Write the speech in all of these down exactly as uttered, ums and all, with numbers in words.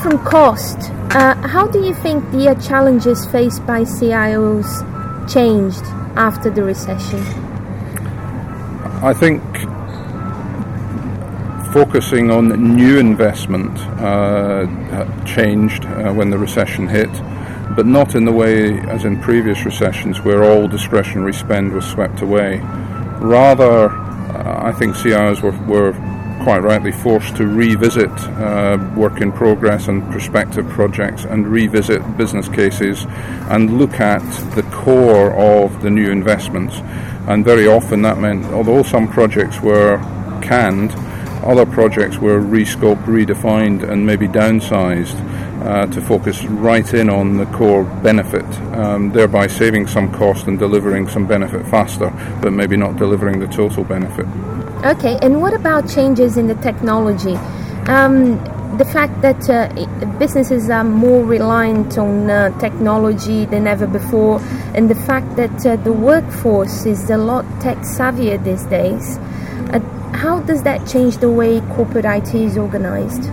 from cost, uh, how do you think the uh, challenges faced by C I Os changed after the recession? I think focusing on new investment uh, changed uh, when the recession hit, but not in the way as in previous recessions where all discretionary spend was swept away. Rather, uh, I think C I Os were, were quite rightly forced to revisit uh, work in progress and prospective projects and revisit business cases and look at the core of the new investments. And very often that meant, although some projects were canned, other projects were rescoped, redefined and maybe downsized uh, to focus right in on the core benefit, um, thereby saving some cost and delivering some benefit faster, but maybe not delivering the total benefit. Okay, and what about changes in the technology? Um, the fact that uh, businesses are more reliant on uh, technology than ever before, and the fact that uh, the workforce is a lot tech savvier these days, uh, how does that change the way corporate I T is organized?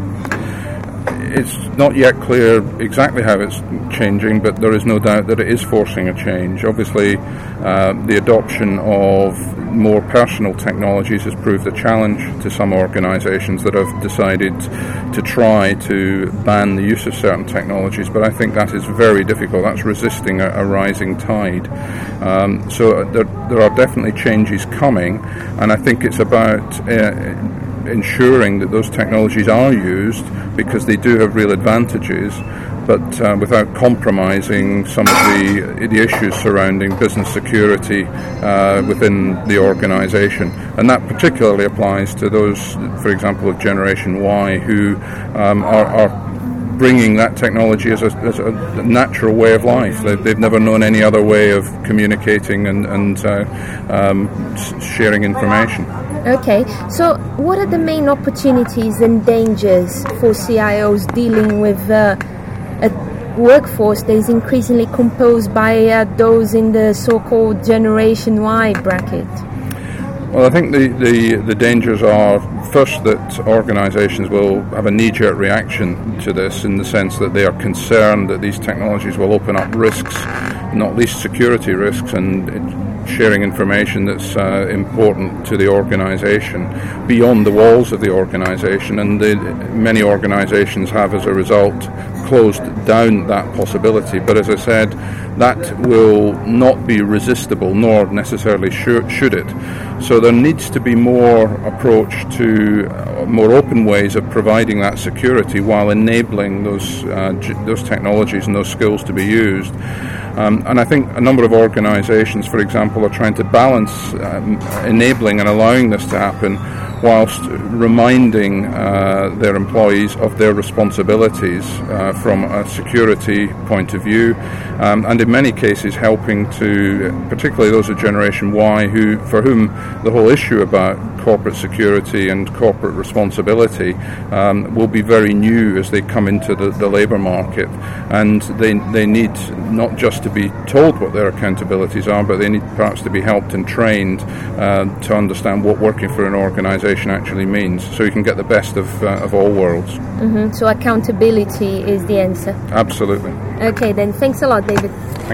It's not yet clear exactly how it's changing, but there is no doubt that it is forcing a change. Obviously, uh, the adoption of more personal technologies has proved a challenge to some organizations that have decided to try to ban the use of certain technologies, but I think that is very difficult. That's resisting a, a rising tide. Um, so there, there are definitely changes coming, and I think it's about uh, ensuring that those technologies are used because they do have real advantages, but uh, without compromising some of the the issues surrounding business security uh, within the organisation. And that particularly applies to those, for example, of Generation Y, who um, are, are bringing that technology as a, as a natural way of life. They've, they've never known any other way of communicating and, and uh, um, sharing information. Okay, so what are the main opportunities and dangers for C I Os dealing with uh, a workforce that is increasingly composed by uh, those in the so-called Generation Y bracket? Well, I think the, the, the dangers are, first, that organisations will have a knee-jerk reaction to this in the sense that they are concerned that these technologies will open up risks, not least security risks, and sharing information that's uh, important to the organisation beyond the walls of the organisation, and the, many organisations have as a result closed down that possibility. But as I said, that will not be resistible, nor necessarily should, should it. So there needs to be more approach to uh, more open ways of providing that security while enabling those uh, g- those technologies and those skills to be used. Um, and I think a number of organisations, for example, are trying to balance um, enabling and allowing this to happen whilst reminding uh, their employees of their responsibilities uh, from a security point of view, um, and in many cases helping to, particularly those of Generation Y, who for whom the whole issue about corporate security and corporate responsibility um, will be very new as they come into the, the labour market, and they they need not just to be told what their accountabilities are, but they need perhaps to be helped and trained uh, to understand what working for an organisation actually means, so you can get the best of uh, of all worlds. Mm-hmm. So accountability is the answer. Absolutely. Okay, then. Thanks a lot, David. Thank